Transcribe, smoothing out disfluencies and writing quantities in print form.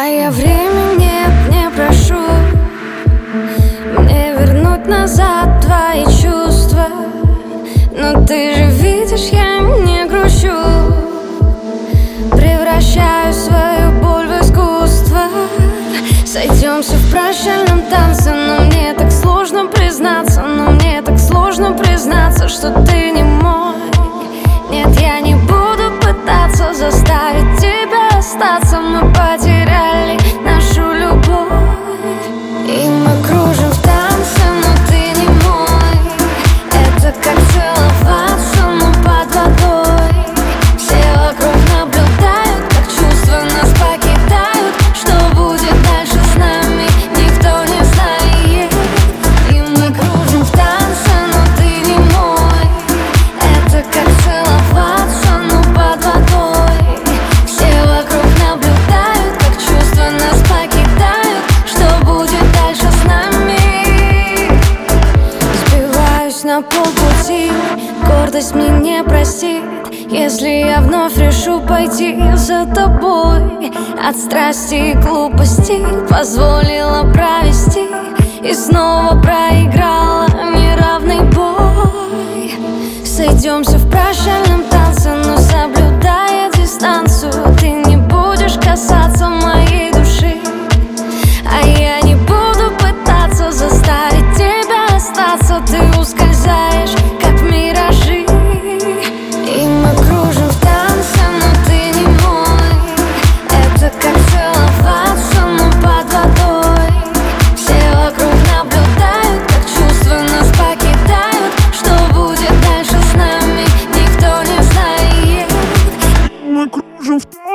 я времени нет, не прошу мне вернуть назад твои чувства. Но ты же видишь, я не грущу, превращаю свою боль в искусство. Сойдемся в прощальном танце, но мне так сложно признаться, что ты не мой. Нет, я не буду пытаться заставить тебя остаться. Мы потеряли нашу любовь, и мы кружим в танце, но ты не мой. Это как целоваться, но под водой. Все вокруг наблюдают, как чувства нас покидают. Что будет дальше с нами, никто не знает. И мы кружим в танце, но ты не мой. Это как целоваться, но под водой. Все вокруг наблюдают, как чувства нас покидают. Что будет дальше с нами? Сбиваюсь на полпути, гордость мне не простит, если я вновь решу пойти за тобой. От страсти и глупости позволила провести и снова проиграла неравный бой. Сойдемся в прощальном танце, но соблюдая дистанцию. Ты не будешь касаться моей души, а я не буду пытаться заставить тебя остаться. Ты ускользаешь, как миражи, и мы кружим в танце, но ты не мой. Это как целоваться, но под водой. Все вокруг наблюдают, как чувства нас покидают. Что будет дальше с нами, никто не знает. Мы кружим в танце.